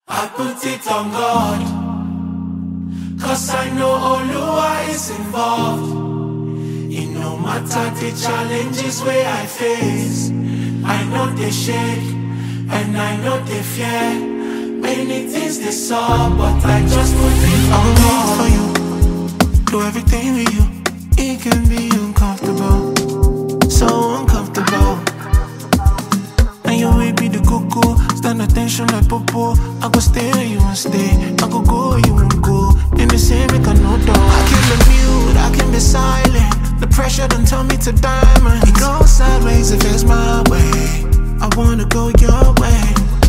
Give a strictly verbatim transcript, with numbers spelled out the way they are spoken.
I put it on God, cause I know Oluwa is involved. It no matter the challenges where I face, I know they shake, and I know they fear. Many things they saw, but I just put it on God. For you, do everything with you. It can be uncomfortable, so uncomfortable. And you will be the cuckoo, stand attention like popo. I go stay where you won't stay, I go go where you won't go. In the same make I no dog. I can be mute, I can be silent. The pressure don't tell me to diamond. It goes sideways if it's my way. I wanna go your way.